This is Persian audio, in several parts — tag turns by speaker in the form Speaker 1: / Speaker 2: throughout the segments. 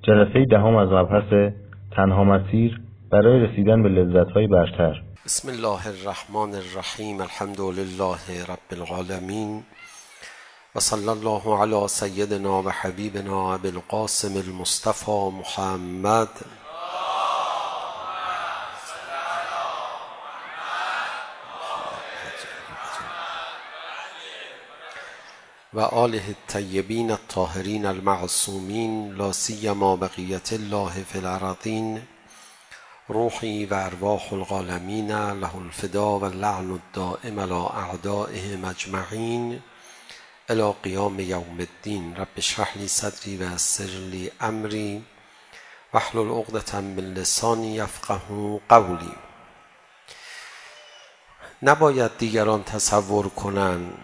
Speaker 1: جلسه دهم از مبحث تنها مسیر برای رسیدن به لذت‌های برتر.
Speaker 2: بسم الله الرحمن الرحیم. الحمد لله رب العالمین و صلی الله علی سیدنا و حبیبنا ابی القاسم المصطفى محمد و آله الطیبین الطاهرین المعصومین لا سیما بقیت الله فی الارضین روحی و ارواح العالمین له الفدا و اللعن الدائم علی اعدائهم اجمعین الی قیام یوم الدین. رب اشرح لی صدری و یسر لی امری واحلل عقدة من لسانی یفقهوا قولی. نباید دیگران تصور کنند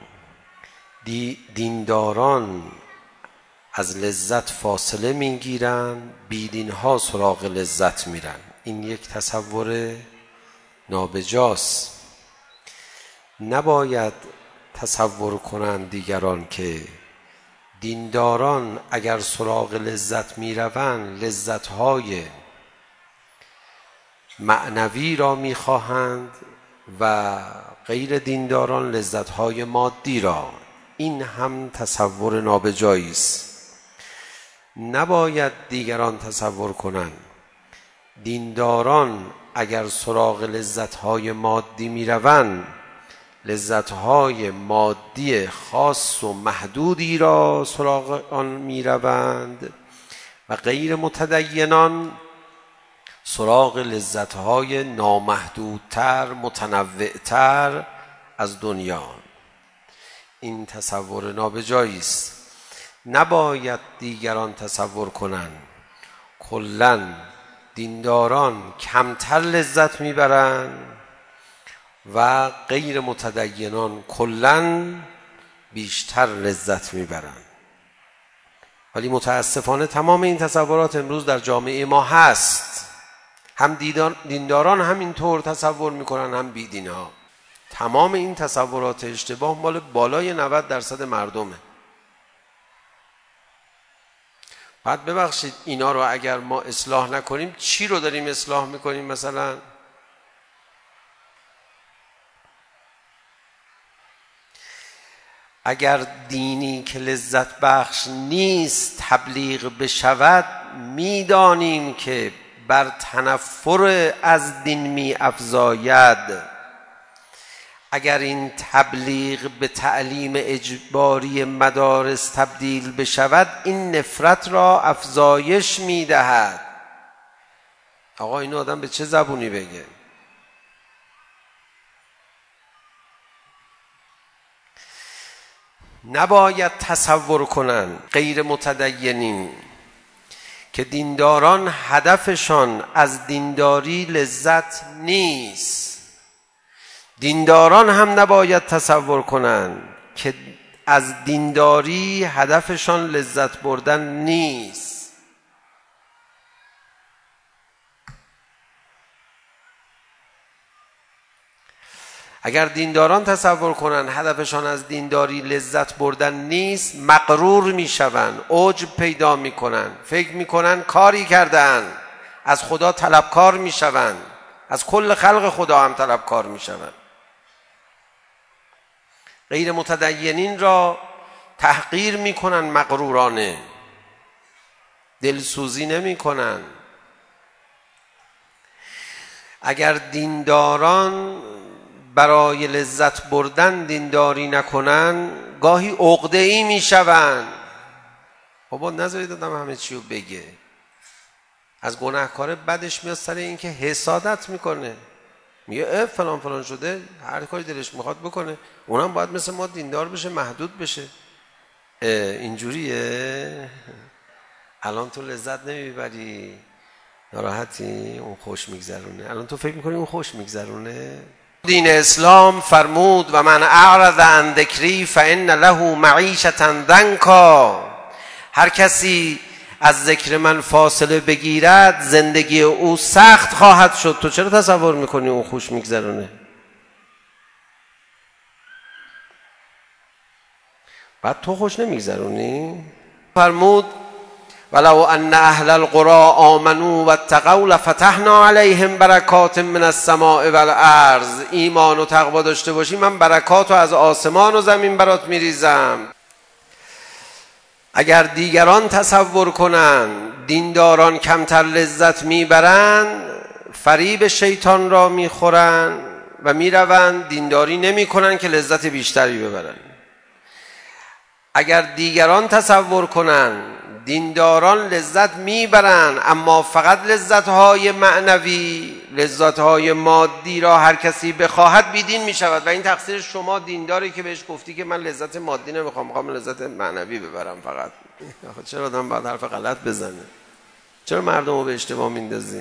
Speaker 2: دینداران از لذت فاصله میگیرن، بیدینها سراغ لذت میرن. این یک تصور نابجاست. نباید تصور کنند دیگران که دینداران اگر سراغ لذت میروند لذت‌های معنوی را میخواهند و غیر دینداران لذت‌های مادی را. این هم تصور نابجایی است. نباید دیگران تصور کنند دینداران اگر سراغ لذت‌های مادی میروند لذت‌های مادی خاص و محدودی را سراغ آن میروند و غیر متدینان سراغ لذت‌های نامحدودتر متنوعتر از دنیا. این تصور نابجایی است. نباید دیگران تصور کنند کلاً دینداران کمتر لذت میبرند و غیر متدینان کلاً بیشتر لذت میبرند. ولی متاسفانه تمام این تصورات امروز در جامعه ما هست. هم دینداران همینطور تصور میکنن، هم بیدینها. تمام این تصورات اشتباه مال بالای 90% مردمه. بعد ببخشید اینا رو اگر ما اصلاح نکنیم چی رو داریم اصلاح میکنیم؟ مثلا اگر دینی که لذت بخش نیست تبلیغ بشود میدانیم که بر تنفر از دین می افزاید. اگر این تبلیغ به تعلیم اجباری مدارس تبدیل بشود این نفرت را افزایش میدهد. آقا اینو آدم به چه زبونی بگه؟ نباید تصور کنند غیر متدینین که دینداران هدفشان از دینداری لذت نیست. دینداران هم نباید تصور کنند که از دینداری هدفشان لذت بردن نیست. اگر دینداران تصور کنند هدفشان از دینداری لذت بردن نیست مغرور میشوند، عجب پیدا میکنند، فکر میکنند کاری کردند، از خدا طلبکار میشوند، از کل خلق خدا هم طلبکار میشوند. غیر متدینین را تحقیر میکنن، مغرورانه دلسوزی نمیکنن. اگر دینداران برای لذت بردن دینداری نکنن گاهی عقده‌ای میشوند. بابا نذارید آدم همه چیو بگه. از گناهکار بدش میاد سر این که حسادت میکنه، میگه فلان فلان شده، هر کاری دلش میخواد بکنه، اونم باید مثل ما دیندار بشه، محدود بشه. اینجوریه؟ الان تو لذت نمیبری، ناراحتی، اون خوش میگذرونه. الان تو فکر میکنی اون خوش میگذرونه؟ دین اسلام فرمود و من اعرض عن ذکری فان له معیشة ضنکا. هر کسی از ذکر من فاصله بگیرد زندگی او سخت خواهد شد. تو چرا تصور میکنی اون خوش میگذرونه؟ بعد تو خوش نمیگذرونی؟ فرمود ولو ان اهل القرى آمنوا واتقوا لفتحنا علیهم برکات من السماء والارض. ایمان و تقوا داشته باشی من برکات رو از آسمان و زمین برات میریزم. اگر دیگران تصور کنن دینداران کمتر لذت میبرن، فریب شیطان را میخورن و میروند دینداری نمیکنن که لذت بیشتری ببرن. اگر دیگران تصور کنن دینداران لذت میبرن اما فقط لذت‌های معنوی، لذت‌های مادی را هر کسی بخواهد بیدین میشود و این تقصیر شما دینداری که بهش گفتی که من لذت مادی نمیخوام، میخوام لذت معنوی ببرم فقط. چرا آدم باید حرف غلط بزنه؟ چرا مردم رو به اشتباه میندازی؟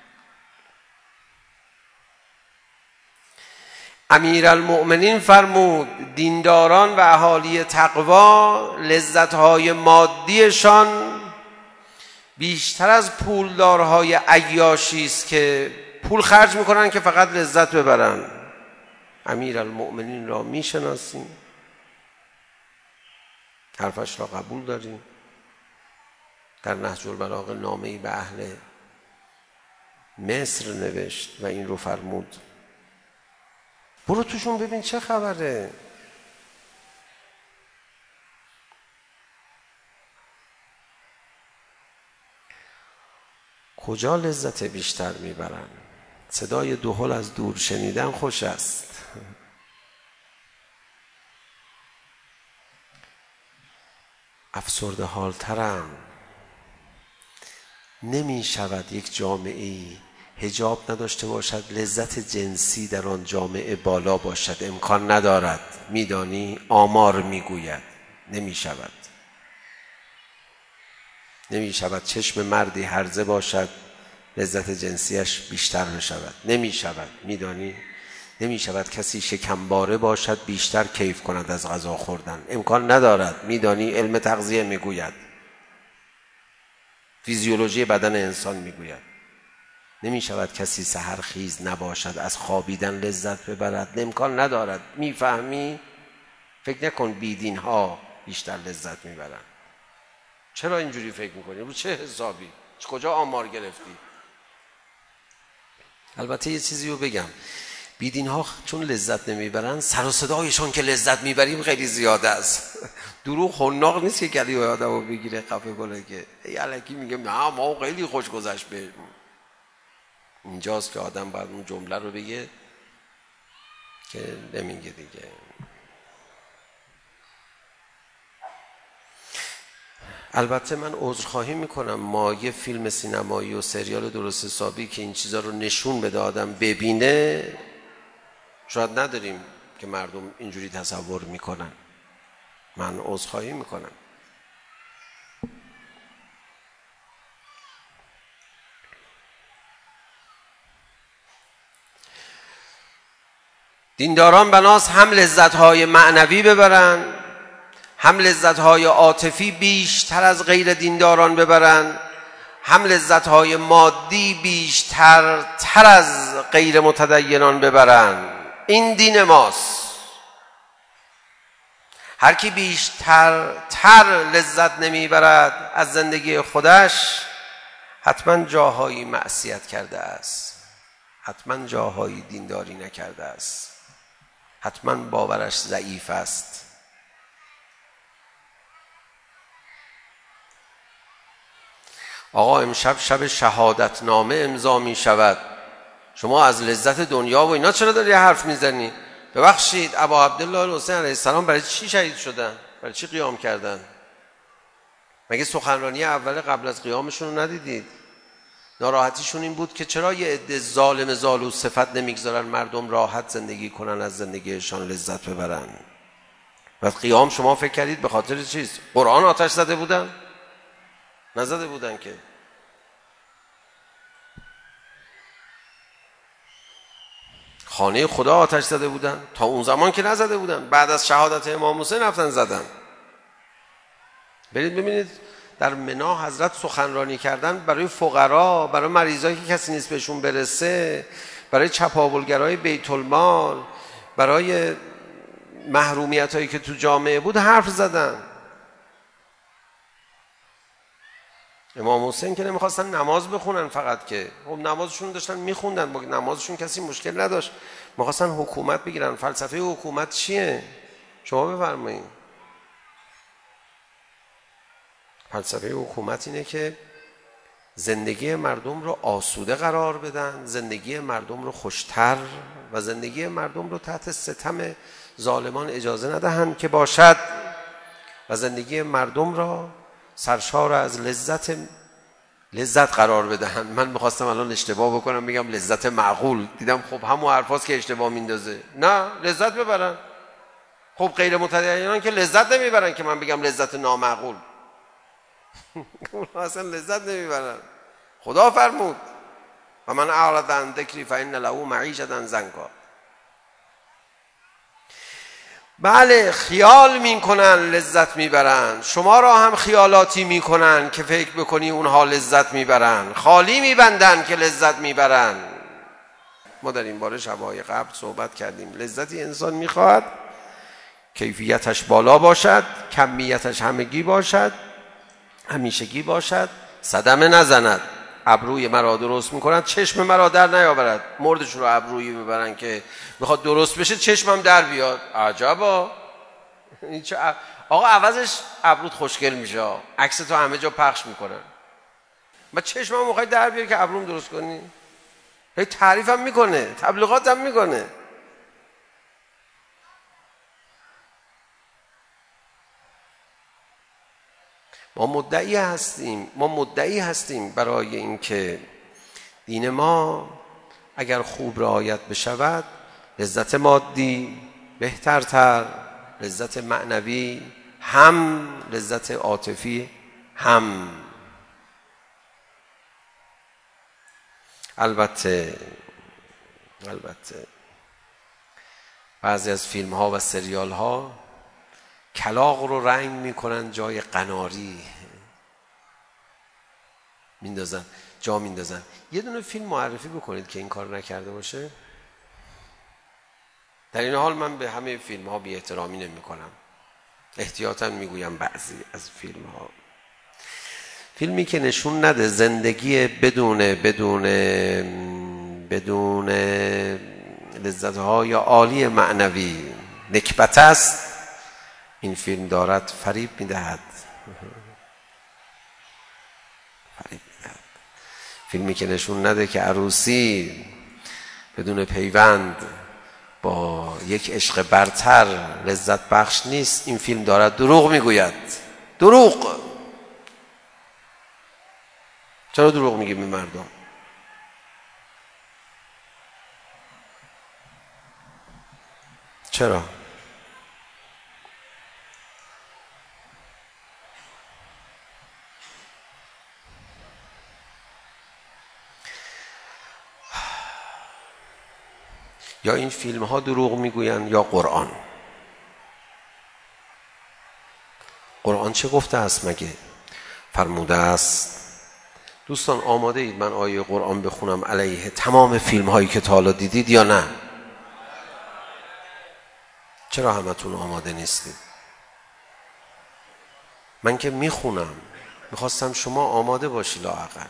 Speaker 2: امیرالمؤمنین فرمود دینداران و اهالی تقوا لذت‌های مادیشان بیشتر از پولدارهای عیاشی است که پول خرج میکنن که فقط لذت ببرن. امیرالمؤمنین را میشناسیم، حرفش را قبول داریم. در نهج البلاغه نامه‌ای به اهل مصر نوشت و این رو فرمود برو توشون ببین چه خبره. کجا لذت بیشتر میبرن؟ صدای دهل از دور شنیدن خوش است. افسرده حالترم. نمی شود یک جامعه‌ای حجاب نداشته باشد لذت جنسی در آن جامعه بالا باشد. امکان ندارد. میدانی آمار میگوید نمی شود. نمی شود چشم مردی هرزه باشد لذت جنسیش بیشتر بشود. نمی شود. میدانی نمی شود کسی شکمباره باشد بیشتر کیف کند از غذا خوردن. امکان ندارد. میدانی علم تغذیه میگوید، فیزیولوژی بدن انسان میگوید نمی شود کسی سحر خیز نباشد از خوابیدن لذت ببرد. امکان ندارد. میفهمی؟ فکر نکن بیدین ها بیشتر لذت میبرن. چرا اینجوری فکر میکنی؟ رو چه حسابی؟ کجا آمار گرفتی؟ البته یه چیزی رو بگم، بیدین ها چون لذت نمیبرن سر و صدایشون که لذت میبریم خیلی زیاده است. دروغ خناق نیست که گلی و آدم رو بگیره قفه کنه که ای الکی میگه نه ما خیلی خوش گذشت بهمون. اینجاست که آدم باید اون جمله رو بگه که نمیگه دیگه. البته من عذرخواهی میکنم، ما یه فیلم سینمایی و سریال درست حسابی که این چیزا رو نشون بده آدم ببینه شاید نداریم که مردم اینجوری تصور میکنن. من عذرخواهی میکنم. دینداران بناس هم لذت‌های معنوی ببرن، هم لذت‌های عاطفی بیشتر از غیر دینداران ببرن، هم لذت‌های مادی بیشتر از غیر متدینان ببرن. این دین ماست. هر کی بیشتر لذت نمیبرد از زندگی خودش حتما جاهایی معصیت کرده است، حتما جاهایی دینداری نکرده است، حتما باورش ضعیف است. آقا امشب شب شهادت نامه امضا می شود، شما از لذت دنیا و اینا چرا داری حرف میزنی؟ ببخشید ابا عبدالله الحسین علیه السلام برای چی شهید شدن؟ برای چی قیام کردن؟ مگه سخنرانی اول قبل از قیامشون رو ندیدید؟ ناراحتیشون این بود که چرا یه عده ظالم زالو صفت نمیگذارن مردم راحت زندگی کنن، از زندگیشان لذت ببرن. و قیام شما فکر کردید به خاطر چیست؟ قرآن آتش زده بودن؟ نزده بودن که. خانه خدا آتش زده بودن؟ تا اون زمان که نزده بودن، بعد از شهادت امام حسین رفتن زدن. برید ببینید در منی حضرت سخنرانی کردن برای فقرا، برای مریضایی که کسی نیست بهشون برسه، برای چپاولگرای بیت المال، برای محرومیت هایی که تو جامعه بود حرف زدن. امام حسین که نمیخواستن نماز بخونن فقط، که خب نمازشون داشتن میخوندن، با نمازشون کسی مشکل نداشت، میخواستن حکومت بگیرن. فلسفه حکومت چیه؟ شما بفرمایید. فلسفه حکومت اینه که زندگی مردم رو آسوده قرار بدن، زندگی مردم رو خوشتر و زندگی مردم رو تحت ستم ظالمان اجازه ندهن که باشد و زندگی مردم را سرشار از لذت قرار بدهن. من میخواستم الان اشتباه بکنم بگم لذت معقول، دیدم خب همون حرفاست که اشتباه میندازه. نه، لذت ببرن. خب غیر متدینان که لذت نمیبرن که من بگم لذت نامعقول. اصلا لذت نمیبرن. خدا فرمود و من اعرض عن ذکری فإن له معیشة ضنکا. بله، خیال میکنن لذت میبرن، شما را هم خیالاتی میکنن که فکر بکنی اونها لذت میبرن، خالی میبندن که لذت میبرن. ما در این باره شبهای قبل صحبت کردیم. لذتی انسان میخواهد کیفیتش بالا باشد، کمیتش همگی باشد، همیشگی باشد، صدمه نزند. ابروی مرا درست میکنند، چشم مرا در نیاورد. مردش رو ابرویی ببرن که میخواد درست بشه، چشمم در بیاد. عجبا. آقا عوضش ابروت خوشگل میشه، عکس تو همه جا پخش میکنن. من چشمم میخوای در بیاری که ابروم درست کنی؟ هی تعریفم میکنه، تبلیغاتم میکنه. ما مدعی هستیم برای اینکه دین ما اگر خوب رعایت بشود، لذت مادی بهترتر، لذت معنوی هم، لذت عاطفی هم. البته بعضی از فیلم ها و سریال ها کلاغ رو رنگ میکنن جای قناری میندازن، جا میندازن. یه دونه فیلم معرفی بکنید که این کار نکرده باشه. در این حال من به همه فیلم ها بی احترامی نمی کنم، احتیاطاً میگویم بعضی از فیلم ها. فیلمی که نشون نده زندگی بدون لذت های عالی معنوی نکبت است، این فیلم دارد فریب میدهد. فیلمی که نشون نده که عروسی بدون پیوند با یک عشق برتر لذت بخش نیست، این فیلم دارد دروغ میگوید. دروغ. چرا دروغ میگیم به مردم؟ چرا؟ یا این فیلم ها دروغ میگوین یا قرآن. قرآن چه گفته است مگه؟ فرموده است. دوستان آماده اید من آیه قرآن بخونم علیه تمام فیلم هایی که تا حالا دیدید یا نه؟ چرا همتون آماده نیستید؟ من که میخونم، میخواستم شما آماده باشی لااقل.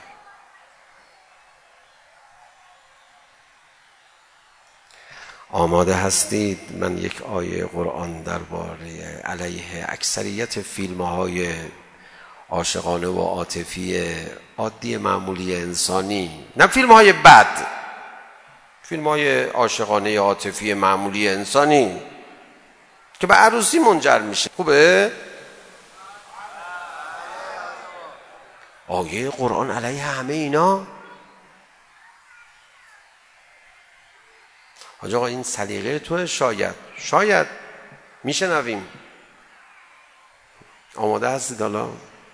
Speaker 2: آماده هستید من یک آیه قرآن درباره علیه اکثریت فیلم‌های عاشقانه و عاطفی عادی معمولی انسانی، نه فیلم‌های بد، فیلم‌های عاشقانه عاطفی معمولی انسانی که به عروسی منجر میشه. خوبه؟ آیه قرآن علیه همه اینا؟ حاج آقا این سلیقه توه. شاید میشنویم. آماده هستید حالا؟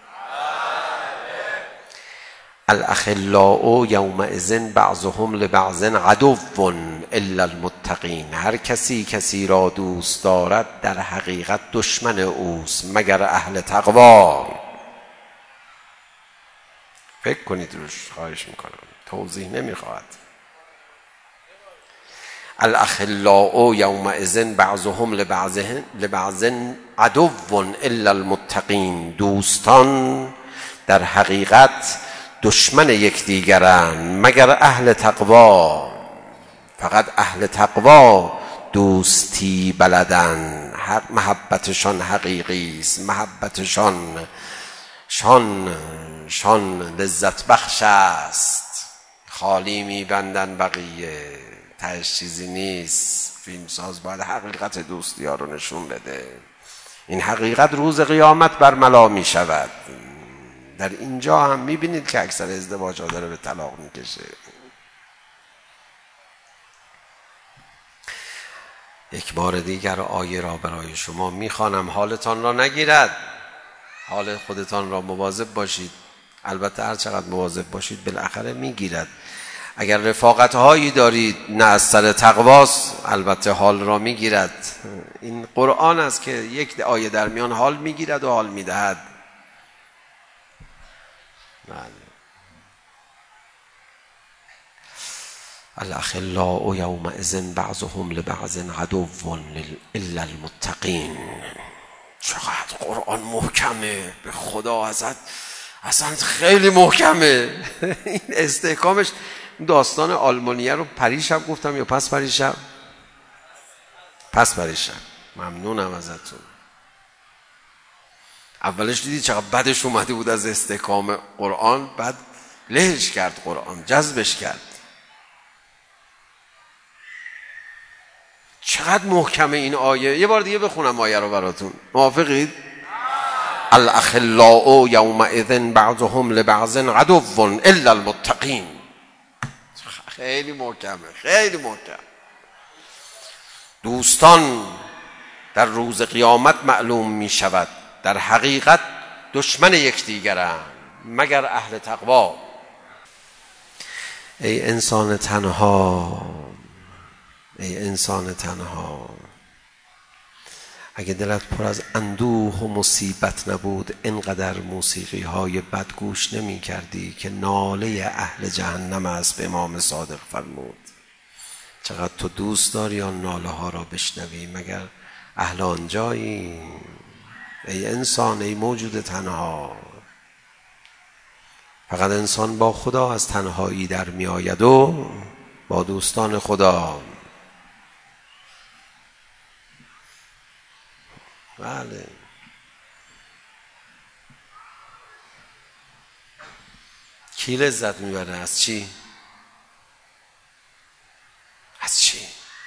Speaker 2: الاخلاء یومئذ بعضهم لبعض عدو الا المتقین. هر کسی را دوست دارد در حقیقت دشمن اوست مگر اهل تقوا. فکر کنید روش، خواهش میکنم، توضیح نمیخواهد. الاخلاء یومئذ بعضهم لبعض عدو الا المتقین. دوستان در حقیقت دشمن یکدیگرند مگر اهل تقوا. فقط اهل تقوا دوستی بلدن، محبتشان حقیقی است، محبتشان شان لذت بخش است. خالی میبندن بقیه، تهش چیزی نیست. فیلمساز باید حقیقت دوستی ها رو نشون بده. این حقیقت روز قیامت برملا می شود. در اینجا هم میبینید که اکثر ازدواج ها داره به طلاق میکشه. یک بار دیگر آیه را برای شما میخوانم، حالتان را نگیرد، حال خودتان را مواظب باشید. البته هر چقدر مواظب باشید بالاخره میگیرد. اگر رفاقت هایی دارید نه از سر تقواست، البته حال را میگیرد. این قرآن است که یک آیه در میان حال میگیرد و حال میدهد. الاخلاء یومئذ بعضهم لبعض عدو الا المتقین. چقدر قرآن محکمه، به خدا اصلا خیلی محکمه. این استحکامش. داستان آلمانیه رو پریشب گفتم یا پس پریشب. ممنونم ازتون. اولش دیدی چقدر بدش اومده بود از استحکام قرآن، بعد لهش کرد قرآن، جذبش کرد. چقدر محکمه این آیه. یه بار دیگه بخونم آیه رو براتون، موافقید؟ الاخلاء یومئذ بعضهم لبعض عدو الا المتقین. خیلی محکمه، خیلی محکم. دوستان در روز قیامت معلوم می شود در حقیقت دشمن یکدیگرند مگر اهل تقوا. ای انسان تنها، ای انسان تنها، اگه دلت پر از اندوه و مصیبت نبود اینقدر موسیقی های بد گوش نمی کردی که ناله اهل جهنم است. به امام صادق فرمود چقدر تو دوست داری آن ناله ها را بشنوی، مگر اهل آنجایی؟ ای انسان، ای موجود تنها، فقط انسان با خدا از تنهایی در می آید و با دوستان خدا. بله. کی لذت میبره؟ از چی؟ از چی؟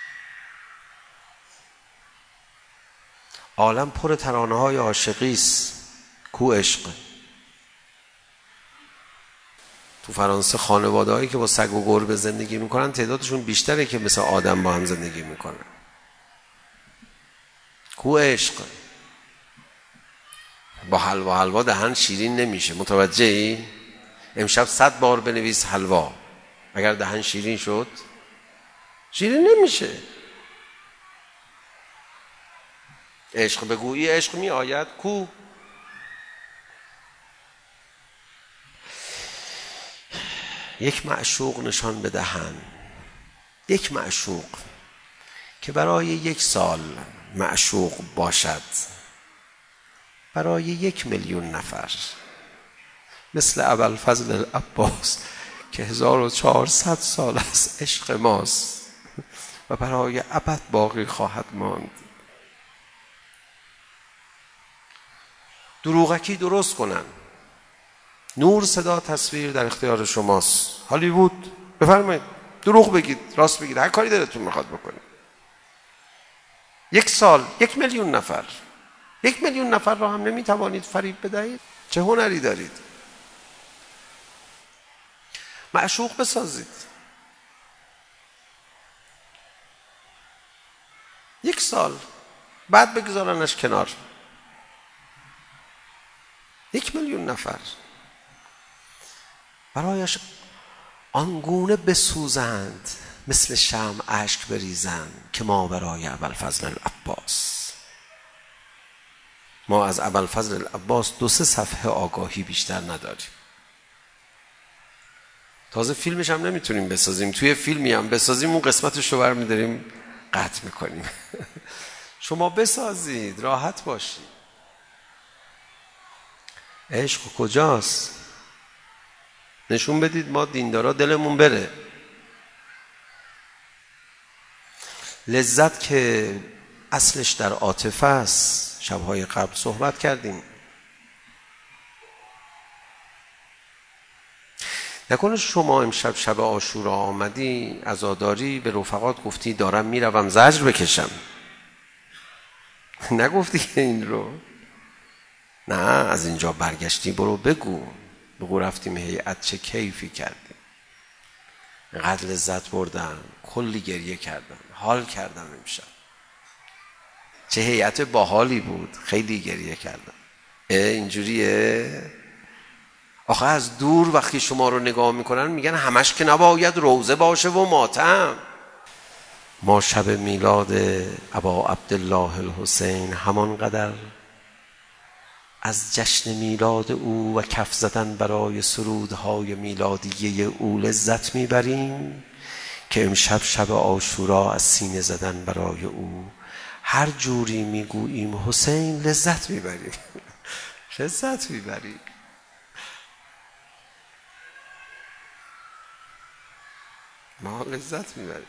Speaker 2: عالم پر ترانه های عاشقی است. کو عشق؟ تو فرانسه خانواده هایی که با سگ و گربه زندگی میکنن تعدادشون بیشتره که مثل آدم با هم زندگی میکنن. کو عشق؟ با حلوا دهن شیرین نمیشه. متوجهی؟ امشب 100 بار بنویس حلوا، اگر دهن شیرین شد شیرین نمیشه. عشق بگویی عشق می آید. کو؟ یک معشوق نشان بدهن، یک معشوق که برای 1 سال معشوق باشد، برای 1,000,000 نفر، مثل ابوالفضل العباس که 1400 سال از عشق ماست و برای ابد باقی خواهد ماند. دروغکی درست کنن، نور، صدا، تصویر در اختیار شماست. هالیوود بفرمایید، دروغ بگید، راست بگید، هر کاری دلتون میخواد بکنید. 1 سال 1,000,000 نفر، 1,000,000 نفر را هم نمیتوانید فریب بدهید؟ چه هنری دارید؟ معشوق بسازید. 1 سال بعد بگذارنش کنار. 1,000,000 نفر برایش آنگونه بسوزند، مثل شمع اشک بریزند که ما برای ابوالفضل العباس. ما از ابوالفضل العباس 2-3 صفحه آگاهی بیشتر نداریم. تازه فیلمش هم نمیتونیم بسازیم. توی فیلمی هم بسازیم اون قسمتش رو برمی‌داریم قطع میکنیم. شما بسازید، راحت باشید. عشق کجاست؟ نشون بدید ما دیندارا دلمون بره. لذت که اصلش در عاطفه است. شبهای قبل صحبت کردیم. نکنه شما امشب شب عاشورا آمدی عزاداری به رفقات گفتی دارم میروم زجر بکشم. نگفتی که این رو؟ نه، از اینجا برگشتی برو بگو رفتیم هیئت چه کیفی کردیم، اینقدر لذت بردم، کلی گریه کردم، حال کردم امشب، چه هیئت باحالی بود، خیلی گریه کردم. اینجوریه؟ آخه از دور وقتی شما رو نگاه میکنن میگن همش که نباید روزه باشه و ماتم. ما شب میلاد ابا عبدالله الحسین همانقدر از جشن میلاد او و کف زدن برای سرودهای میلادیه او لذت میبریم که امشب شب عاشورا از سینه زدن برای او هر جوری میگوییم حسین لذت میبریم. لذت میبریم. ما لذت میبریم.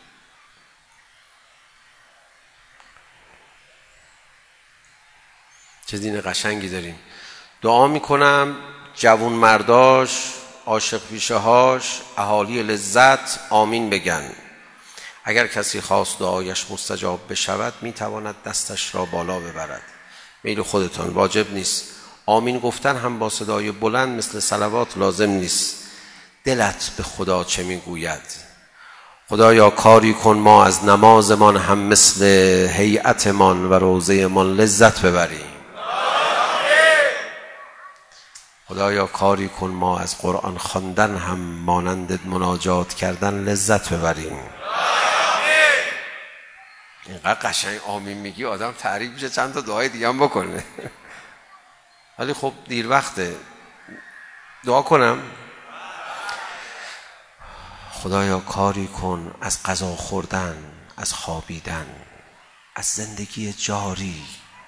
Speaker 2: چه دین قشنگی داریم. دعا میکنم جوون مرداش، عاشق پیشه هاش، اهالی لذت آمین بگن. اگر کسی خواست دعایش مستجاب بشود میتواند دستش را بالا ببرد. میل خودتان، واجب نیست. آمین گفتن هم با صدای بلند مثل صلوات لازم نیست. دلت به خدا چه میگوید؟ خدایا کاری کن ما از نمازمان هم مثل هیئتمان و روزهمان لذت ببریم. خدایا کاری کن ما از قرآن خواندن هم مانند مناجات کردن لذت ببریم. اینقدر قشنگ آمین میگی آدم تعریف میشه چند تا دعای دیگه هم بکنه. ولی خب دیر وقته. دعا کنم خدایا کاری کن از غذا خوردن، از خوابیدن، از زندگی جاری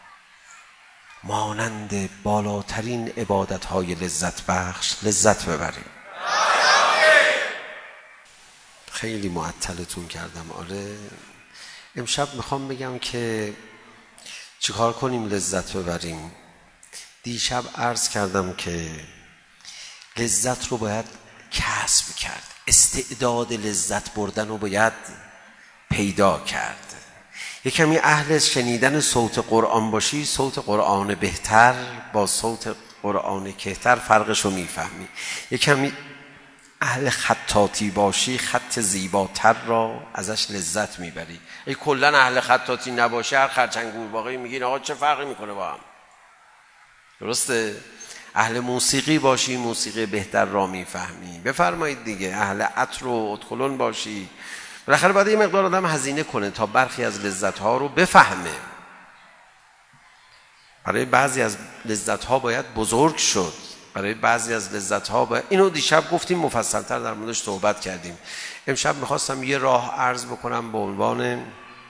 Speaker 2: مانند بالاترین عبادت‌های لذت بخش لذت ببریم. خیلی معطلتون کردم. آره امشب میخوام بگم که چیکار کنیم لذت ببریم. دیشب عرض کردم که لذت رو باید کسب کرد. استعداد لذت بردن رو باید پیدا کرد. یک کمی اهل شنیدن صوت قرآن باشی، صوت قرآن بهتر با صوت قرآن کهتر فرقش رو میفهمی. یک کمی اهل خطاطی باشی، خط زیباتر را ازش لذت میبری. ای کلن اهل خطاطی نباشی، هر خرچنگ گورباغه‌ای میگین آقا چه فرقی میکنه با هم؟ درسته؟ اهل موسیقی باشی، موسیقی بهتر را میفهمی. بفرمایید دیگه. اهل عطر و ادخلون باشی، بالاخره باید یه مقدار آدم هزینه کنه تا برخی از لذت‌ها رو بفهمه. برای بعضی از لذت‌ها باید بزرگ شد. برای بعضی از لذت‌ها باید... اینو دیشب گفتیم، مفصل‌تر در موردش صحبت کردیم. امشب می‌خواستم یه راه عرض بکنم به عنوان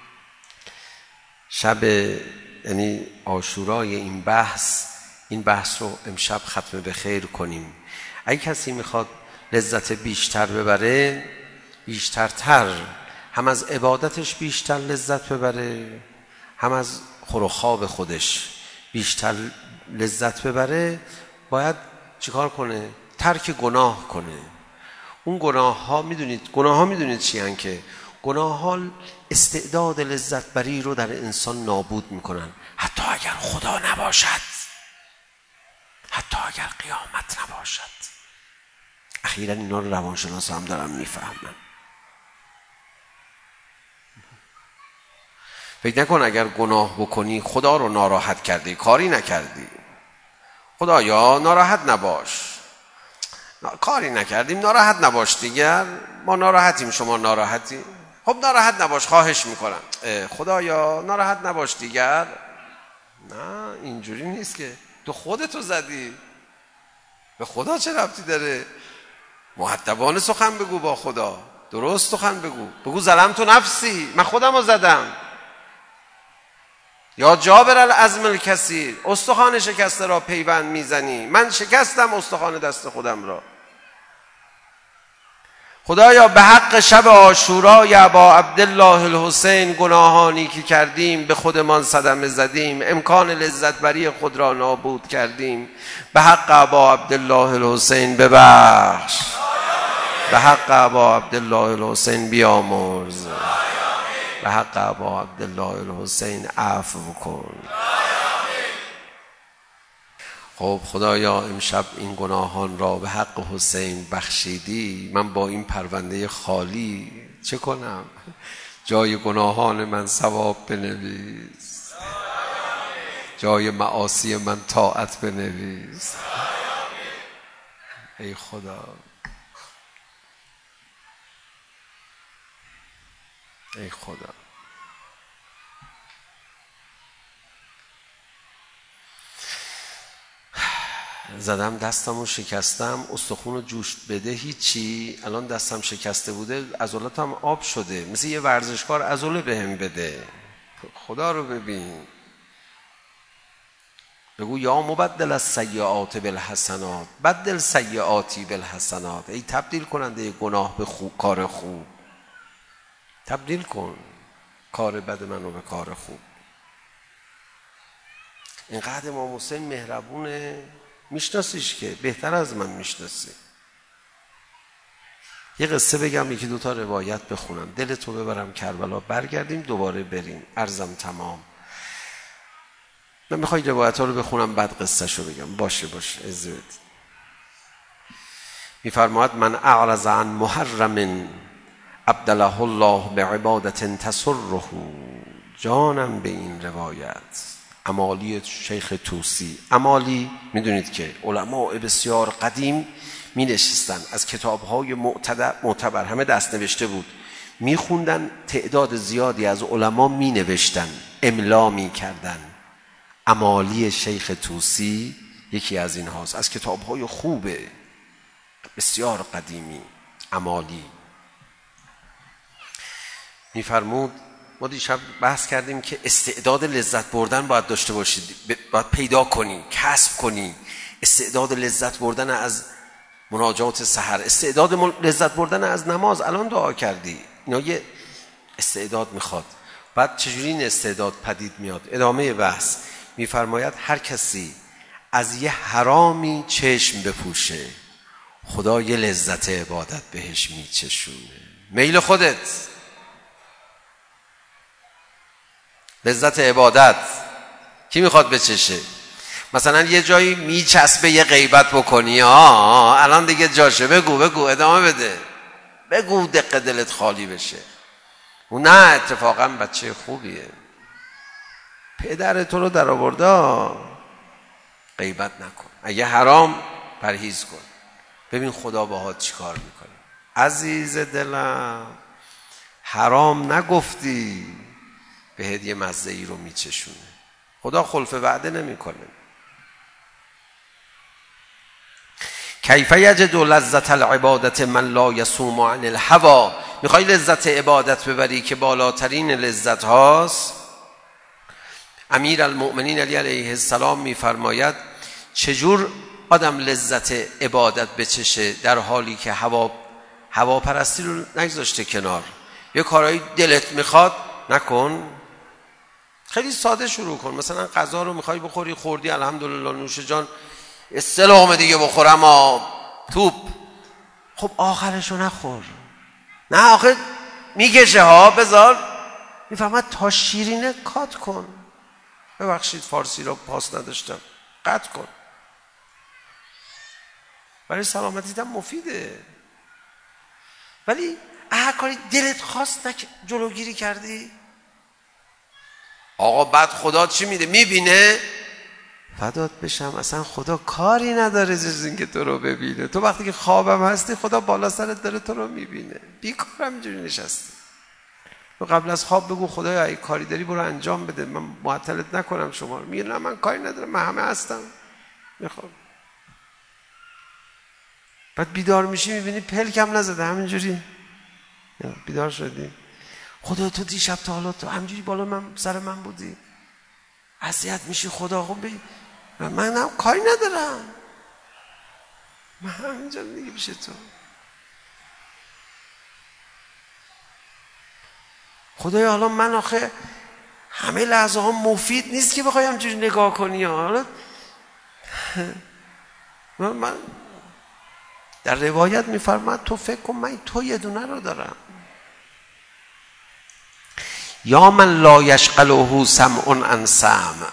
Speaker 2: شب یعنی عاشورای این بحث رو امشب ختم به خیر کنیم. اگه کسی میخواد لذت بیشتر ببره، بیشترتر هم از عبادتش بیشتر لذت ببره، هم از خور و خواب خودش بیشتر لذت ببره، باید چیکار کنه؟ ترک گناه کنه. اون گناه ها میدونید چی هن؟ که گناه ها استعداد لذت بری رو در انسان نابود میکنن. حتی اگر خدا نباشد، حتی اگر قیامت نباشد. اخیراً اینا رو روانشناس هم دارم میفهمن. فکر نکن اگر گناه بکنی خدا رو ناراحت کردی، کاری نکردی. خدایا ناراحت نباش، کاری نکردیم، ناراحت نباش دیگر. ما ناراحتیم، شما ناراحتی، خب ناراحت نباش، خواهش میکنم. خدایا ناراحت نباش دیگر. نه اینجوری نیست که. تو خودتو زدی، به خدا چه ربطی داره؟ مؤدبانه سخن بگو با خدا، درست سخن بگو ظلمت نفسی، من خودم رو زدم. یا جابر العظم الکثیر، استخوان شکسته را پیوند میزنی. من شکستم استخوان دست خودم را. خدایا به حق شب عاشورا یا ابا عبدالله الحسین گناهانی که کردیم به خودمان صدمه زدیم، امکان لذت بری خود را نابود کردیم. به حق ابا عبدالله الحسین ببخش، به حق ابا عبدالله الحسین بیامرز، به حق ابا عبدالله الحسین عفو کن. خب خدایا امشب این گناهان را به حق حسین بخشیدی، من با این پرونده خالی چه کنم؟ جای گناهان من ثواب بنویس، جای معاصی من طاعت بنویس. ای خدا، ای خدا. زدم دستمو شکستم، استخون رو جوش بده هیچی، الان دستم شکسته بوده، عضلاتم آب شده، مثل یه ورزشکار عضله بهم بده. خدا رو ببین. بگو یا مبدل السیئات بالحسنات بدل سیئاتی بالحسنات. ای تبدیل کننده گناه به کار خوب، تبدیل کن کار بد منو به کار خوب. اینقدر امام حسین مهربونه، میشناسیش که بهتر از من میشناسی. یه قصه بگم، یکی دوتا روایت بخونم، دلتو ببرم کربلا، برگردیم دوباره بریم. عرضم تمام. من میخوای روایت ها رو بخونم بعد قصه شو بگم؟ باشه ازد. میفرماید من اعرض عن محرم ابدله الله بعبادت تسره. جانم به این روایت. امالی شیخ طوسی. امالی میدونید که علماء بسیار قدیم می نشستن، از کتابهای معتبر همه دست نوشته بود، می خوندن، تعداد زیادی از علما می نوشتن، املا می کردن. امالی شیخ طوسی یکی از این هاست، از کتابهای خوبه بسیار قدیمی. امالی می فرمود ما دیشب بحث کردیم که استعداد لذت بردن باید داشته باشید، باید پیدا کنی، کسب کنی. استعداد لذت بردن از مناجات سحر، استعداد لذت بردن از نماز، الان دعا کردی، اینا یه استعداد میخواد. بعد چجوری این استعداد پدید میاد؟ ادامه بحث میفرماید هر کسی از یه حرامی چشم بپوشه، خدا یه لذت عبادت بهش میچشونه. میل خودت، لذت عبادت کی میخواد بچشه؟ مثلا یه جایی میچسبه یه غیبت بکنی، الان دیگه جاشه، بگو ادامه بده، بگو دق دلت خالی بشه. اون نه، اتفاقا بچه خوبیه، پدر تو رو در آورده. غیبت نکن، اگه حرام پرهیز کن، ببین خدا باهات چی کار میکنه. عزیز دلم، حرام نگفتی، بهت یه مزه ای رو میچشونه. خدا خلف وعده نمیکنه. کیف یجد لذت العبادت من لا یصوم عن الهوى. میخوای لذت عبادت ببری که بالاترین لذت هاست؟ امیر المؤمنین علی علیه السلام میفرماید چجور آدم لذت عبادت بچشه در حالی که هواپرستی رو نگذاشته کنار. یه کارایی دلت میخواد نکن، خیلی ساده شروع کن. مثلا غذا رو میخوای بخوری، خوردی الحمدلله نوش جان، استلام دیگه بخورم توپ. خب آخرشو نخور، نه آخر میگشه ها، بذار. میفهمد تا شیرینه کات کن. ببخشید فارسی رو پاس نداشتم، قطع کن. برای سلامتیت هم مفیده. ولی هر کاری دلت خواست جلوگیری کردی، آقا بعد خدا چی میده؟ میبینه؟ فدات بشم، اصلا خدا کاری نداره جز این که تو رو ببینه. تو وقتی که خوابم هستی خدا بالا سرت داره تو رو میبینه، بیکارم اینجوری نشستی. تو قبل از خواب بگو خدایا اگه کاری داری برو انجام بده، من معطلت نکنم شما رو. میگه نه من کاری ندارم، من همه هستم، میخوام. بعد بیدار میشی میبینی پلکم نزده، همینجوری بیدار شدی. خدا تو دیشب تا حالا تو همینجوری بالا من سر من بودی. اذیت میشی خدا خب منم کاری ندارم، من همینجا دیگه پیش تو. خدایا حالا من آخه همه لحظه ها مفید نیست که بخوای همجوری نگاه کنی. حالا من در روایت میفرماد تو فکر کن من تو یه دونه رو دارم. یا من لا یشغله سمع عن سمع،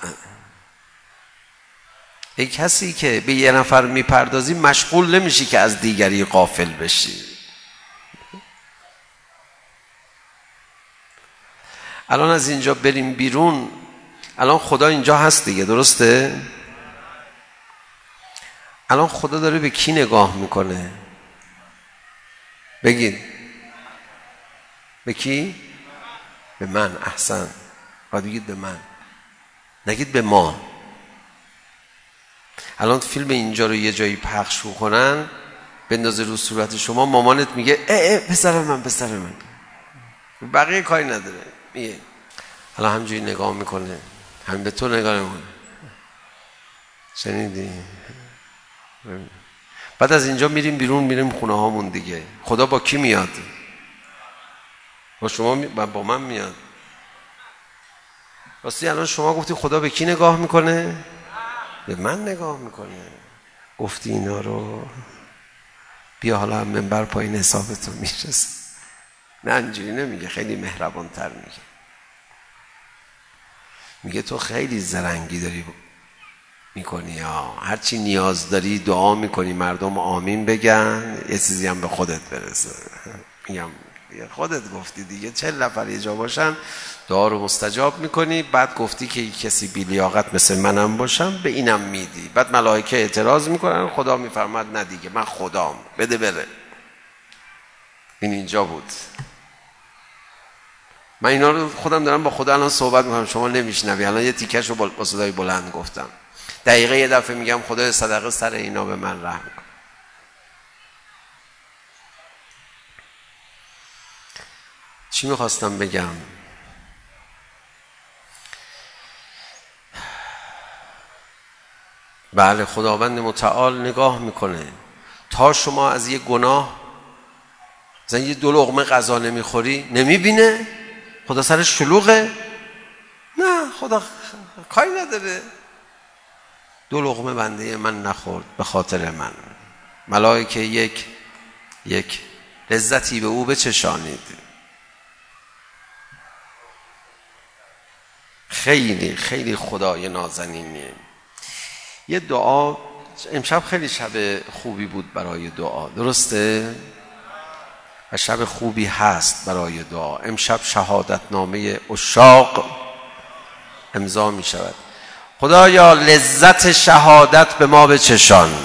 Speaker 2: ای کسی که به یه نفر میپردازی مشغول نمیشی که از دیگری غافل بشی. الان از اینجا بریم بیرون، الان خدا اینجا هست دیگه، درسته؟ الان خدا داره به کی نگاه میکنه؟ بگید به کی؟ به من. احسن، باید بگید به من، نگید به ما. الان فیلم اینجا رو یه جایی پخش کنن بندازه رو صورت شما، مامانت میگه پسر من پسر من، بقیه کاری نداره، میگه الان همجوری نگاه میکنه، هم به تو نگاه میکنه. شنیدی؟ بعد از اینجا میریم بیرون، میریم خونه هامون دیگه. خدا با کی میاد؟ با شما با من میاد. راستی الان شما گفتی خدا به کی نگاه میکنه؟ به من نگاه میکنه. گفتی اینا رو، بیا حالا هم منبر پایین حسابتون میرسه. نه اینجوری نمیگه، خیلی مهربان تر میگه. میگه تو خیلی زرنگی داری میکنی، هرچی نیاز داری دعا میکنی مردم آمین بگن، یه چیزی هم به خودت برسه. میگم خودت گفتی دیگه، 40 نفر یه جا باشن دعا رو مستجاب میکنی. بعد گفتی که کسی بی لیاقت مثل منم باشم به اینم میدی. بعد ملائکه اعتراض میکنن، خدا میفرماد نه دیگه من خدام، بده بره. این اینجا بود. من اینا رو خودم دارم با خدا الان صحبت میکنم، شما نمیشنوی. الان یه تیکش رو با صدای بلند گفتم. دقیقه یه دفعه میگم خدای صدقه سر اینا به من رحم کن. چی میخواستم بگم؟ بله، خداوند متعال نگاه میکنه تا شما از یه گناه مثلا یه 2 لقمه غذا نمیخوری، نمیبینه؟ خدا سر شلوغه؟ نه، خدا کاری نداره. 2 لقمه بنده من نخورد به خاطر من، ملائکه یک لذتی به او بچشانید. خیلی خیلی خدای نازنینیه. یه دعا امشب خیلی شب خوبی بود برای دعا، درسته؟ و شب خوبی هست برای دعا. امشب شهادت نامه عشاق امضا می شود. خدایا لذت شهادت به ما بچشان،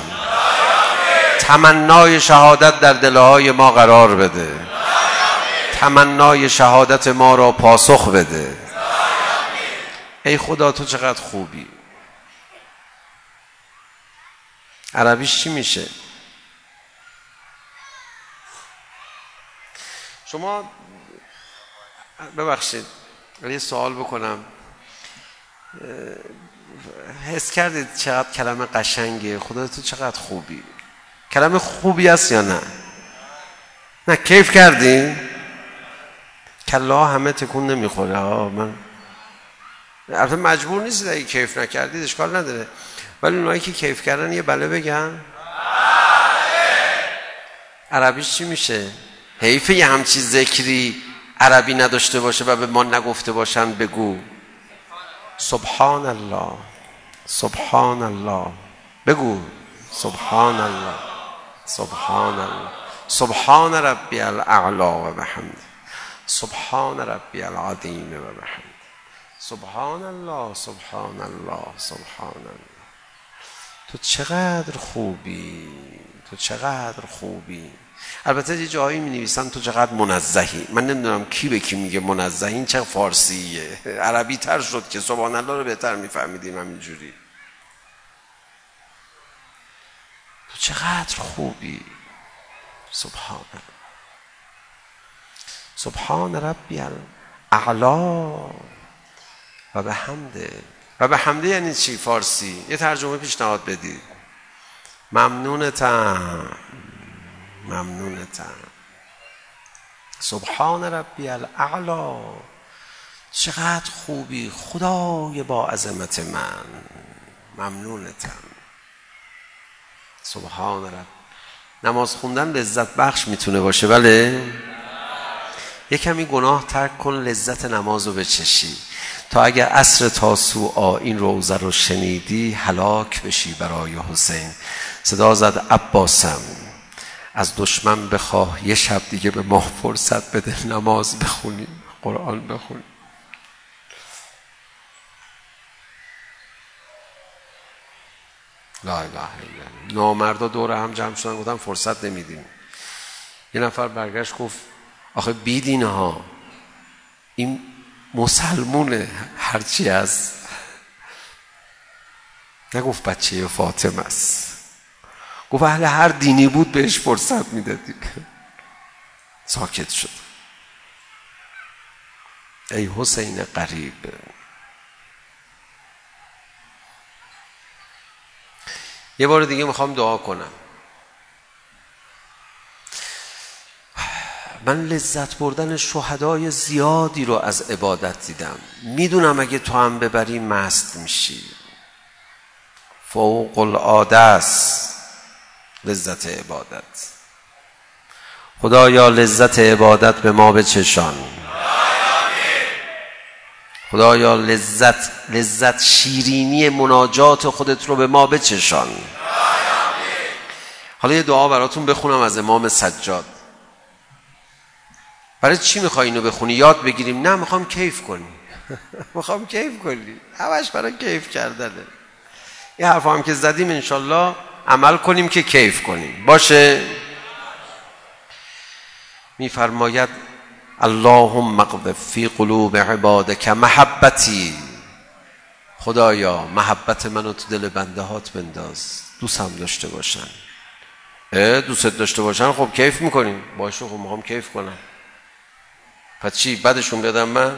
Speaker 2: تمنای شهادت در دلهای ما قرار بده، تمنای شهادت ما را پاسخ بده. ای خدا تو چقدر خوبی. عربیش چی میشه؟ شما ببخشید یه سوال بکنم، حس کردید چقدر کلمه قشنگه؟ خدا تو چقدر خوبی. کلمه خوبی است یا نه؟ نه کیف کردی؟ کلا همه تکون نمیخوره ها. من البته مجبور نیستید اگه کیف نکردید اشکال نداره، ولی اونایی که کیف کردن یه بله بگن. عربیش چی میشه؟ حیفه یه همچی ذکری عربی نداشته باشه و به ما نگفته باشن. بگو سبحان الله، سبحان الله. بگو سبحان الله، سبحان الله، سبحان ربی الاعلا و بحمده، سبحان ربی العظیم و بحمده، سبحان الله، سبحان الله، سبحان الله. تو چقدر خوبی، تو چقدر خوبی. البته یه جایی می نویسن تو چقدر منزهی. من نمیدونم کی به کی میگه منزهی، این چه فارسیه؟ عربی تر شد که سبحان الله رو بهتر میفهمیدیم همینجوری. تو چقدر خوبی. سبحان الله، سبحان ربی الاعلا و بحمده، و به حمده یعنی چی فارسی؟ یه ترجمه پیشنهاد بدید. ممنونتم، ممنونتم. سبحان ربی الاعلی، چقدر خوبی خدای با عظمت من، ممنونتم. سبحان رب. نماز خوندن لذت بخش میتونه باشه، بله؟ یه کمی گناه ترک کن، لذت نماز رو بچشی، تا اگر عصر تاسوعا این روزه رو شنیدی هلاک بشی برای حسین. صدا زد عباسم از دشمن بخواه یه شب دیگه به ما فرصت بده نماز بخونی، قرآن بخونی. لا اله الا الله. نامردا دور هم جمع شدن گفتن فرصت نمیدیم. یه نفر برگشت گفت آخه بیدین ها، این مسلمونه هرچی از، نگفت بچه فاطمه است، گفت اهل هر دینی بود بهش فرصت میدادیم. ساکت شد. ای حسین قریب، یه بار دیگه میخوام دعا کنم. من لذت بردن شهدای زیادی رو از عبادت دیدم، میدونم اگه تو هم ببری مست میشی، فوق العاده است لذت عبادت. خدایا لذت عبادت به ما بچشان. خدایا لذت شیرینی مناجات خودت رو به ما بچشان. حالا یه دعا براتون بخونم از امام سجاد. برای چی میخوای اینو بخونی؟ یاد بگیریم؟ نه، میخوام کیف کنی. میخوام کیف کنی، همش برای کیف کردنه. این حرف هم که زدیم انشالله عمل کنیم که کیف کنیم، باشه؟ میفرماید اللهم اقذف فی قلوب عبادک محبتی. خدایا محبت منو تو دل بنده هات بنداز، دوست هم داشته باشن. دوست داشته باشن خب کیف میکنیم، باشه خب میخوام کیف کنم. پس چی بدشون بدم من؟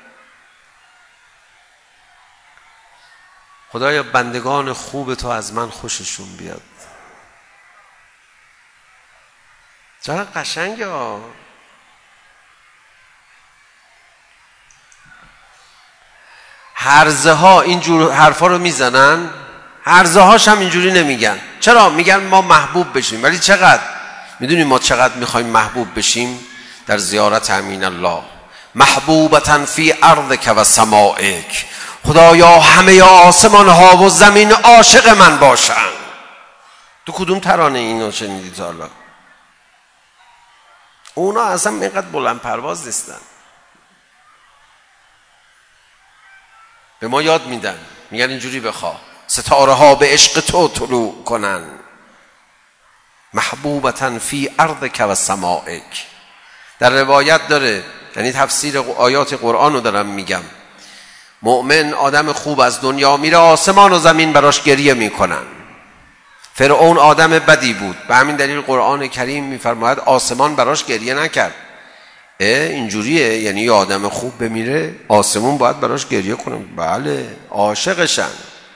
Speaker 2: خدایا بندگان خوب تو از من خوششون بیاد. چقدر قشنگه ها. هرزه ها اینجور حرفا رو میزنن، هرزه هاش هم اینجوری نمیگن. چرا؟ میگن ما محبوب بشیم. ولی چقدر میدونیم ما چقدر میخوایم محبوب بشیم؟ در زیارت امین الله محبوبتن فی ارضک و سمائک. خدایا همه آسمان ها و زمین عاشق من باشن. تو کدوم ترانه اینو شنیدی تا حالا؟ اونا اصلا اینقدر بلند پرواز نیستن، به ما یاد میدن، میگن اینجوری بخواه ستاره ها به عشق تو طلوع کنن. محبوبتن فی ارضک و سمائک. در روایت داره، یعنی تفسیر آیات قرآن رو دارم میگم، مؤمن آدم خوب از دنیا میره، آسمان و زمین براش گریه میکنن. فرعون آدم بدی بود، به همین دلیل قرآن کریم میفرماید آسمان براش گریه نکرد. اینجوریه؟ یعنی یه آدم خوب بمیره آسمون باید براش گریه کنه؟ بله، عاشقشن.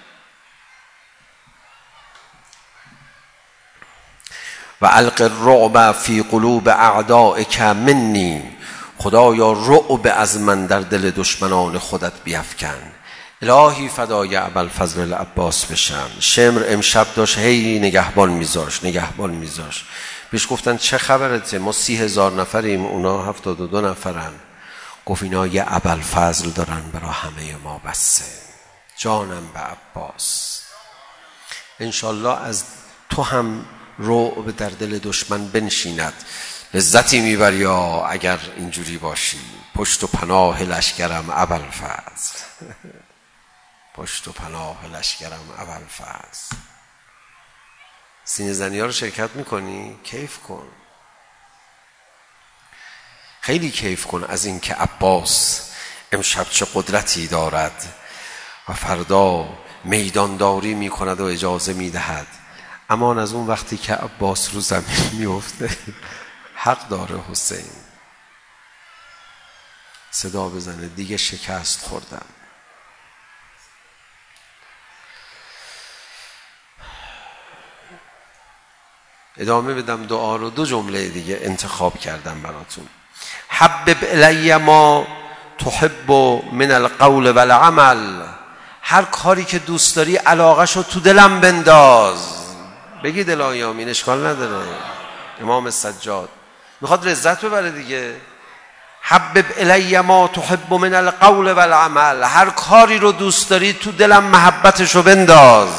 Speaker 2: و الق الرعب فی قلوب اعدائک منی. خدایا رعب از من در دل دشمنان خودت بیفکن. الهی فدای ابوالفضل العباس بشم. شمر امشب داشت هی نگهبان میذاش. بهش گفتن چه خبرته؟ ما 30,000 نفریم، اونا 72 نفرن. گفت اینا یه ابوالفضل دارن برا همه ما بسه. جانم به عباس. انشالله از تو هم رعب در دل دشمن بنشیند. لذتی میبری یا اگر اینجوری باشی. پشت و پناه لشکرم ابوالفضل. پشت و پناه لشکرم ابوالفضل. سینه زنی ها رو شرکت میکنی؟ کیف کن، خیلی کیف کن از این که عباس امشب چه قدرتی دارد و فردا میدانداری میکند و اجازه میدهد. امان از اون وقتی که عباس رو زمین میفته. حق داره حسین صدا بزنه، دیگه شکست خوردم. ادامه بدم دعا رو، 2 جمله دیگه انتخاب کردم براتون. حبب الی ما تحب من القول والعمل. هر کاری که دوست داری علاقه‌شو تو دلم بنداز. بگید الهی آمین، اشکال نداره. امام سجاد میخواد لذت ببره دیگه. حبب الی ما تحب من القول والعمل. هر کاری رو دوست داری تو دلم محبتشو بنداز.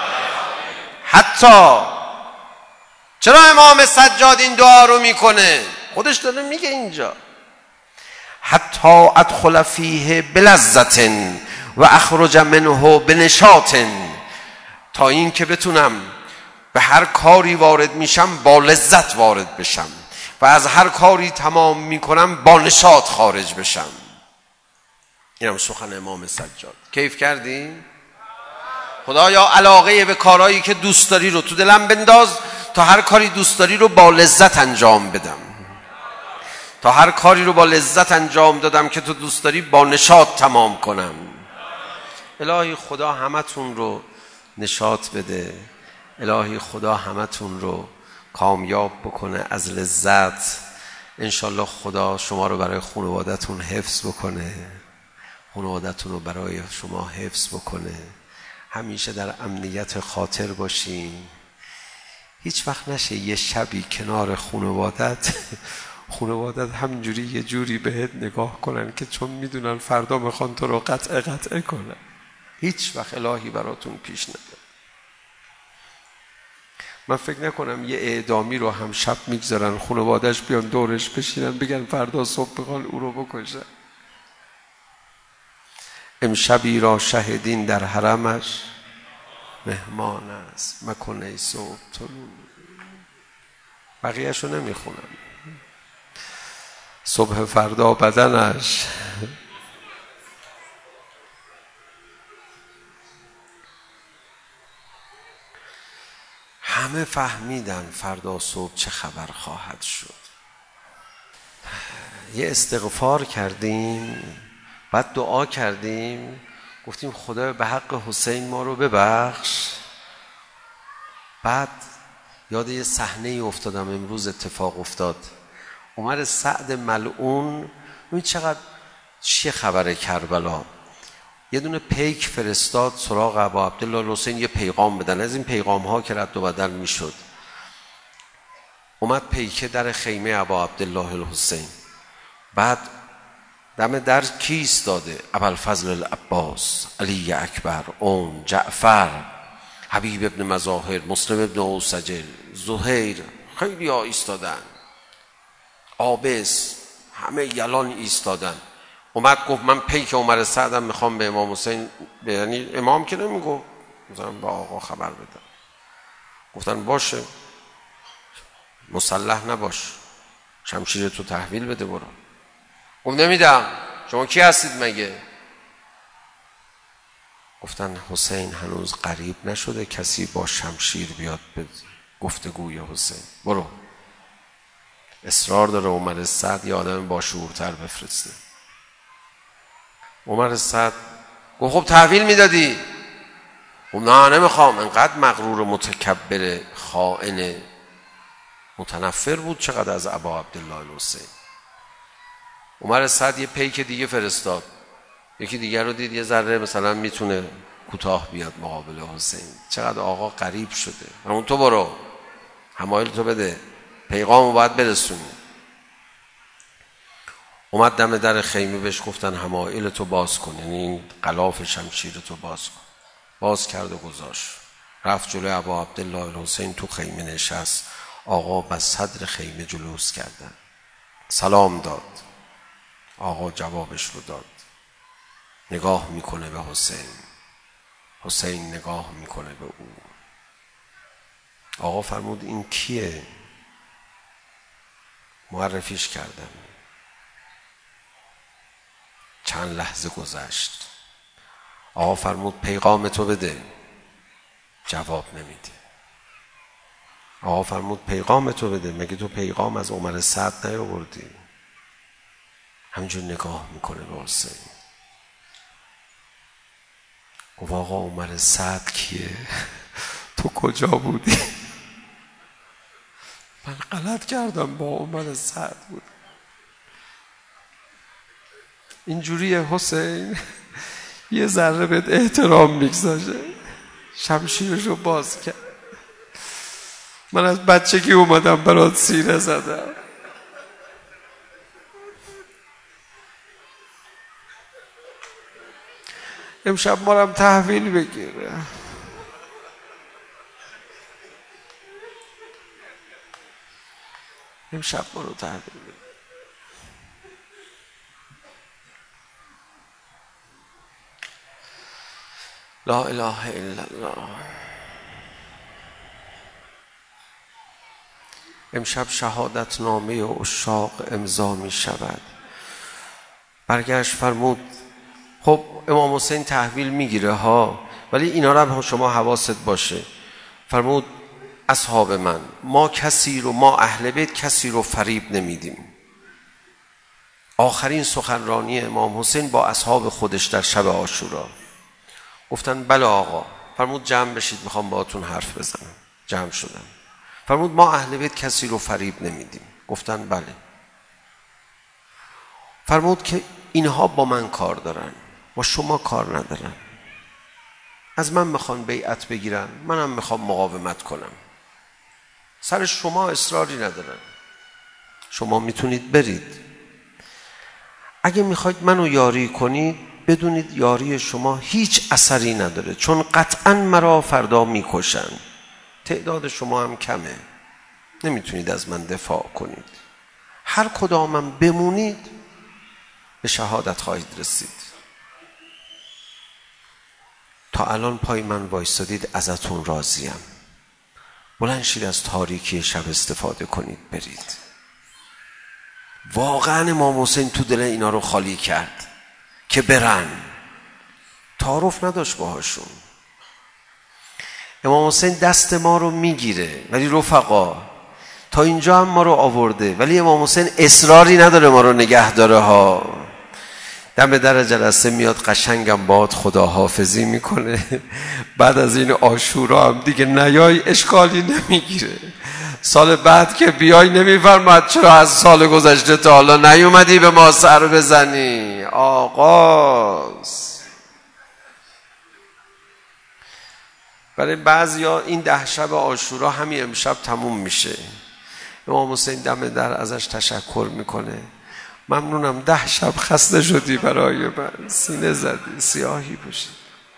Speaker 2: حتی چرا امام سجاد این دعا رو میکنه؟ خودش داره میگه اینجا حتی ادخل فیه بلذت و اخرج منه بنشاط، تا این که بتونم به هر کاری وارد میشم با لذت وارد بشم و از هر کاری تمام میکنم با نشاط خارج بشم. اینم سخن امام سجاد. کیف کردین؟ خدایا علاقه به کارهایی که دوست داری رو تو دلم بنداز تا هر کاری دوست داری رو با لذت انجام بدم. تا هر کاری رو با لذت انجام دادم که تو دوست داری با نشاط تمام کنم. الهی خدا همتون رو نشاط بده. الهی خدا همتون رو کامیاب بکنه از لذت. انشالله خدا شما رو برای خانوادتون حفظ بکنه، خانوادتون رو برای شما حفظ بکنه. همیشه در امنیت خاطر باشین. هیچ وقت نشه یه شبی کنار خانوادت همینجوری یه جوری بهت نگاه کنن که چون میدونن فردا میخوان تو رو قطع کنن. هیچ وقت الهی براتون پیش نده. من فکر نکنم یه اعدامی رو هم شب میگذارن خانوادش بیان دورش بشینن بگن فردا صبح بخوان او رو بکشن. امشبی را شهدین در حرمش مهمان است مکن ای صبح طلوع. بقیه‌شو نمیخونم. صبح فردا بدنش همه فهمیدن فردا صبح چه خبر خواهد شد. یه استغفار کردیم، بعد دعا کردیم، گفتیم خدا به حق حسین ما رو ببخش. بعد یاد یه صحنه افتادم امروز اتفاق افتاد. عمر سعد ملعون، این چقدر چیه خبر کربلا، یه دونه پیک فرستاد سراغ ابا عبدالله حسین یه پیغام بدن. از این پیغام ها که رد و بدل می شد، اومد پیکه در خیمه ابا عبدالله حسین. بعد دم در کی ایستاده؟ ابوالفضل العباس، علی اکبر، اون جعفر، حبیب ابن مظاهر، مسلم ابن اوسجل، زهیر، خیلی ها ایستادن، آبس، همه یلان ایستادن. اومد گفت من پیک عمر سعدم میخوام به امام حسین، یعنی امام که نمیگو، مثلا با آقا خبر بدم. گفتن باشه، مسلح نباش، شمشیر تو تحویل بده برو. گفت نمیدم. شما کی هستید مگه؟ گفتن حسین هنوز قریب نشده کسی با شمشیر بیاد به گفتگوی حسین. برو. اصرار داره عمر سعد یه آدم با شعورتر بفرسته. عمر سعد گفت خب تحویل میدادی؟ گفت نه نمیخوام. انقدر مغرور و متکبر خائن متنفر بود چقدر از ابا عبدالله حسین. عمر سعد یه پیک دیگه فرستاد، یکی دیگر رو دید یه ذره مثلا میتونه کوتاه بیاد مقابل حسین. چقدر آقا قریب شده. همون تو برو، حمایل تو بده، پیغامو باید برسونی. اومد دم در خیمه، بهش گفتن حمایل تو باز کن، یعنی این غلاف شمشیر تو باز کن. باز کرد و گذاشت. رفت جلوی ابا عبدالله حسین تو خیمه نشست. آقا بس صدر خیمه جلوس کردن. سلام داد. آقا جوابش رو داد. نگاه میکنه به حسین، حسین نگاه میکنه به او. آقا فرمود این کیه؟ معرفیش کردن. چند لحظه گذشت. آقا فرمود پیغام تو بده. جواب نمیده. آقا فرمود پیغام تو بده. مگه تو پیغام از عمر سعد نیاوردی؟ همینجور نگاه میکنه به حسین. گفت آقا عمر سعد کیه؟ تو کجا بودی؟ من غلط کردم با عمر سعد بود. اینجوریه حسین یه ذره بهت احترام میگذاشه. شمشیرشو باز کرد. من از بچگی اومدم برات سینه زدم. امشب ما رو هم تحویل بگیره. امشب ما رو تحویل بگیره. لا اله الا الله. امشب شهادت نامه عشاق امضا می شود. برگشت فرمود خب امام حسین تحویل میگیره ها، ولی اینا رو هم شما حواست باشه. فرمود اصحاب من، ما اهل بیت کسی رو فریب نمیدیم. آخرین سخنرانی امام حسین با اصحاب خودش در شب عاشورا. گفتن بله آقا. فرمود جمع بشید میخوام باهاتون حرف بزنم. جمع شدن. فرمود ما اهل بیت کسی رو فریب نمیدیم. گفتن بله. فرمود که اینها با من کار دارن، با شما کار ندارن. از من میخوان بیعت بگیرن، منم میخوام مقاومت کنم. سر شما اصراری ندارن. شما میتونید برید. اگه میخواید منو یاری کنید بدونید یاری شما هیچ اثری نداره، چون قطعا مرا فردا میکشن. تعداد شما هم کمه، نمیتونید از من دفاع کنید. هر کدامم بمونید به شهادت خواهید رسید. تا الان پای من وایستادید، ازتون راضیم. بلند شید از تاریکی شب استفاده کنید برید. واقعا امام حسین تو دل اینا رو خالی کرد که برن. تعارف نداشت باهاشون. امام حسین دست ما رو میگیره، ولی رفقا تا اینجا هم ما رو آورده، ولی امام حسین اصراری نداره ما رو نگه داره ها. دم در جلسه میاد قشنگم باهات خداحافظی میکنه. بعد از این عاشورا هم دیگه نیای اشکالی نمیگیره. سال بعد که بیای نمیفرماد چرا از سال گذشته تا حالا نیومدی به ما سر بزنی. آغاز. برای بعضیا این 10 شب عاشورا همین امشب تموم میشه. امام حسین دم در ازش تشکر میکنه. ممنونم 10 شب خسته شدی برای من، سینه زدی، سیاهی پوشید.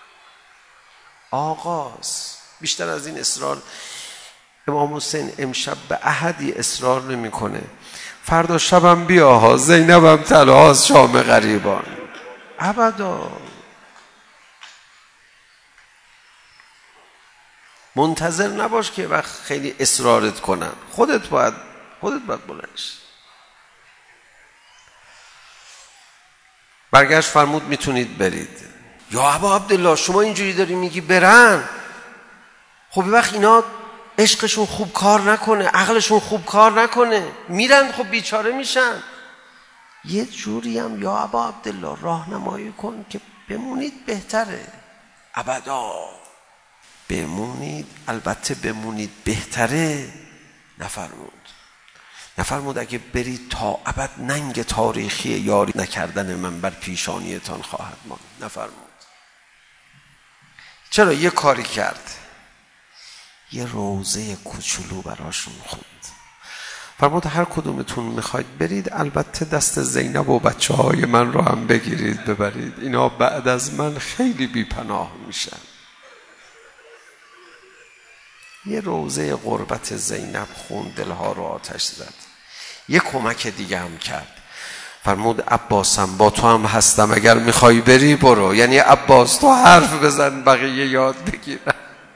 Speaker 2: آغاز. بیشتر از این اصرار امام حسین امشب به احدی اصرار نمیکنه. فردا شبم بیا ها، زینبم تلاش شام غریبان. ابدا. منتظر نباش که وقت خیلی اصرارت کنن. خودت باید بلند شی. برگشت فرمود میتونید برید. یا ابا عبدالله شما اینجوری داری میگی برن، خب وقت اینا عشقشون خوب کار نکنه، عقلشون خوب کار نکنه، میرن خب بیچاره میشن. یه جوری هم یا ابا عبدالله راهنمایی کن که بمونید بهتره. ابدا بمونید، البته بمونید بهتره. نفرمود اگه برید تا ابد ننگ تاریخی یاری نکردن من بر پیشانیتان خواهد ماند. نفرمود. چرا؟ یه کاری کرد. یه روزه کوچولو براشون خوند. فرمود هر کدومتون میخواید برید، البته دست زینب و بچه‌های من رو هم بگیرید ببرید. اینا بعد از من خیلی بی‌پناه میشن. یه روزه قربت زینب خوند، دلها رو آتش زد. یه کمک دیگه هم کرد. فرمود عباسم با تو هم هستم، اگر میخوای بری برو. یعنی عباس تو حرف بزن بقیه یاد بگیرن.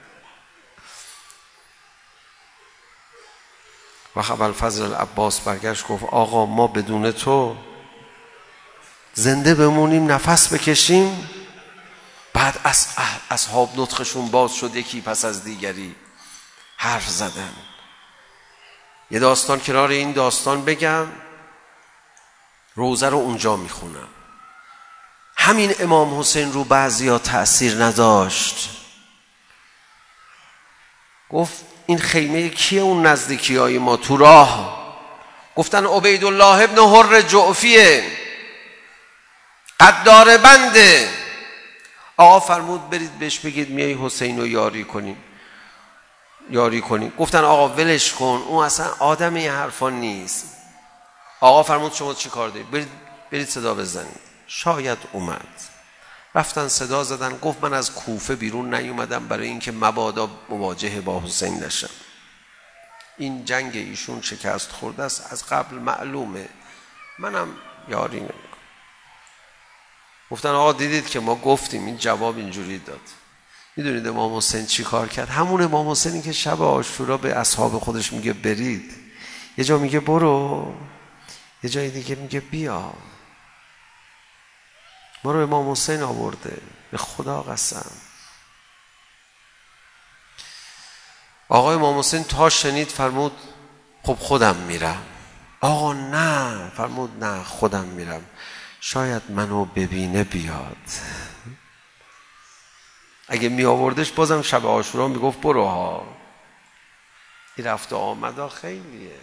Speaker 2: و ابوالفضل العباس برگشت گفت آقا ما بدون تو زنده بمونیم نفس بکشیم؟ بعد اصحاب نطقشون باز شد، یکی پس از دیگری حرف زدن. یه داستان کنار این داستان بگم، روزه رو اونجا میخونم. همین امام حسین رو بعضیا تأثیر نداشت. گفت این خیمه کیه اون نزدیکی های ما تو راه؟ گفتن عبیدالله ابن حر جعفیه، قدار بنده. آقا فرمود برید بهش بگید میای حسین رو یاری کنی. گفتن آقا ولش کن، اون اصلا آدم این حرفا نیست. آقا فرمود شما چی کار دارید؟ برید صدا بزنید. شاید اومد. رفتن صدا زدن. گفت من از کوفه بیرون نیومدم برای اینکه مبادا مواجهه با حسین نشم. این جنگ ایشون شکست خورده است، از قبل معلومه، منم یاری نمیکنم. گفتن آقا دیدید که ما گفتیم، این جواب اینجوری داد. میدونید امام حسین چی کار کرد؟ همون امام حسینی که شب عاشورا به اصحاب خودش میگه برید، یه جا میگه برو، یه جای دیگه میگه بیا. ما رو امام حسین آورده، به خدا قسم. آقای امام حسین تا شنید فرمود خب خودم میرم. آقا نه، فرمود نه خودم میرم، شاید منو ببینه بیاد. اگه می آوردش بازم شب عاشورا میگفت برو ها. این رفت و آمد خیلیه.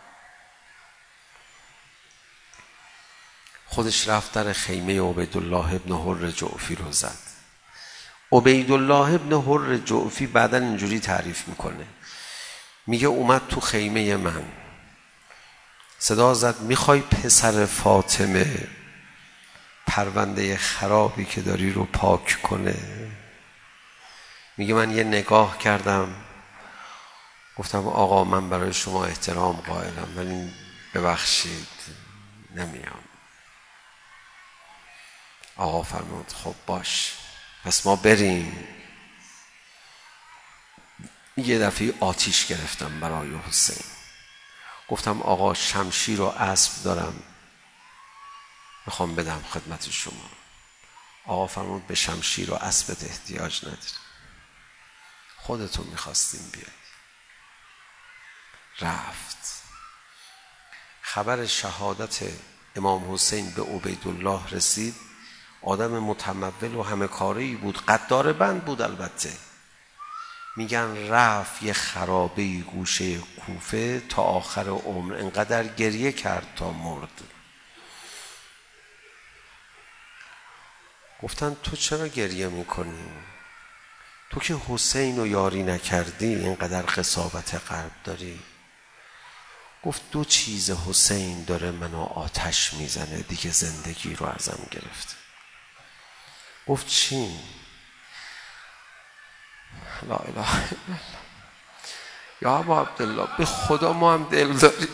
Speaker 2: خودش رفت در خیمه عبیدالله ابن حر جعفی رو زد. عبیدالله ابن حر جعفی بعداً اینجوری تعریف میکنه، میگه اومد تو خیمه من، صدا زد میخوای پسر فاطمه پرونده خرابی که داری رو پاک کنه؟ میگه من یه نگاه کردم، گفتم آقا من برای شما احترام قائلم ولی ببخشید نمیام. آقا فرمود خب باش، پس ما بریم. یه دفعه آتیش گرفتم برای حسین. گفتم آقا شمشیر و اسب دارم میخوام بدم خدمت شما. آقا فرمود به شمشیر و اسبت احتیاج نداری، خودتون میخواستیم بیایی. رفت. خبر شهادت امام حسین به عبیدالله رسید. آدم متمول و همه کاری بود، قدار بند بود البته. میگن رفت یه خرابه گوشه کوفه تا آخر عمر، انقدر گریه کرد تا مرد. گفتن تو چرا گریه میکنی؟ تو که حسین رو یاری نکردی اینقدر قساوت قلب داری. گفت دو چیز حسین داره منو آتش میزنه دیگه، زندگی رو ازم گرفته. گفت چی؟ لا اله الا الله. یا ابا عبدالله به خدا ما هم دل داریم.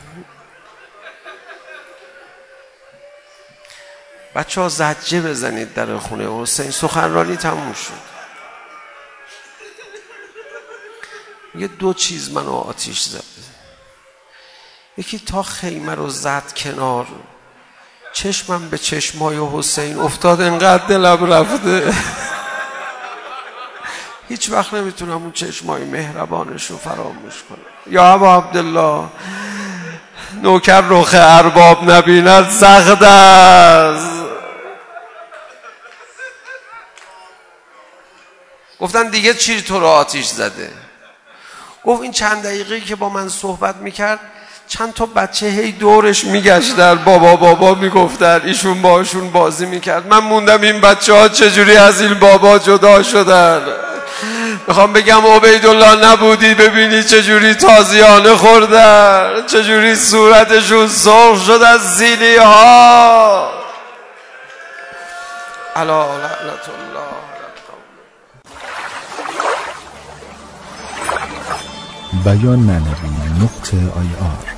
Speaker 2: بچه ها زجه بزنید در خونه حسین. سخنرانی تموم شد. یه دو چیز منو آتیش زد. یکی تا خیمه رو زد کنار، چشمم به چشمای حسین افتاد، انقدر دلم رفته هیچ وقت نمیتونم اون چشمای مهربانش رو فراموش کنم. یا ابا عبدالله نوکر رخ ارباب نبیند سخت است. گفتن دیگه چی تو رو آتیش زده؟ گفت این چند دقیقه‌ای که با من صحبت میکرد چند تا بچه هی دورش میگشتن، بابا بابا میگفتن، ایشون باشون بازی میکرد. من موندم این بچه ها چجوری از این بابا جدا شدن. میخوام بگم عبیدالله نبودی ببینی چجوری تازیانه خوردن، چجوری صورتشون سرخ شد از زیلی ها. الا لعنت الله.
Speaker 3: بیان معنوی .ir